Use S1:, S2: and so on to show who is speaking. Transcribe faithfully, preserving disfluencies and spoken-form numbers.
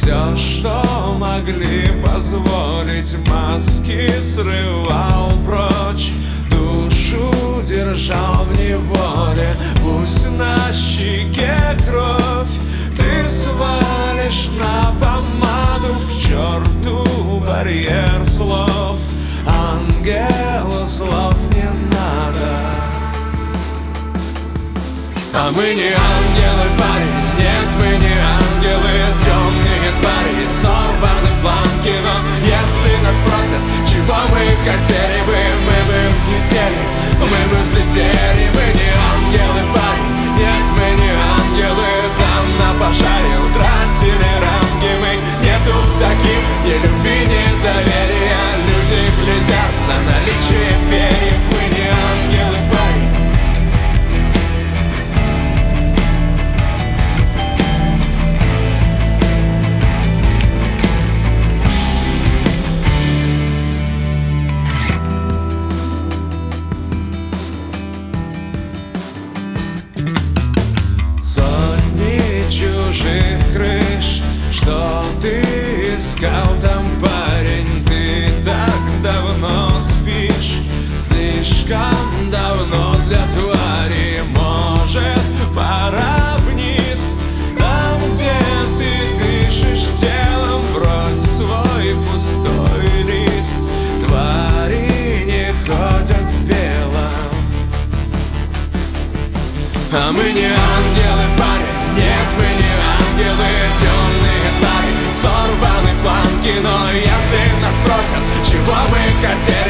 S1: Все, что могли позволить, маски срывал прочь, душу держал в неволе. Пусть на щеке кровь ты свалишь на помаду, к черту барьер слов, ангелу слов не надо. А мы не ангелы, парень, нет, мы не ангелы, темные твари, сорваны планки. Но если нас спросят, чего мы хотели бы, мы бы взлетели, мы бы взлетели. Мы не ангелы, парень, нет, мы не ангелы, там на пожаре утратили ранги. Мы нету таких, ни любви, ни доверия, люди глядят на наличие перьев. Мы не ангелы, парень. Чужих крыш, что ты искал там, парень? Ты так давно спишь, слишком давно для твари. Может, пора вниз, там, где ты дышишь телом, брось свой пустой лист. Твари не ходят в белом. А мы не ангелы, парень, нет, мы не ангелы, темные твари, сорваны планки. Но если нас спросят, чего мы хотели,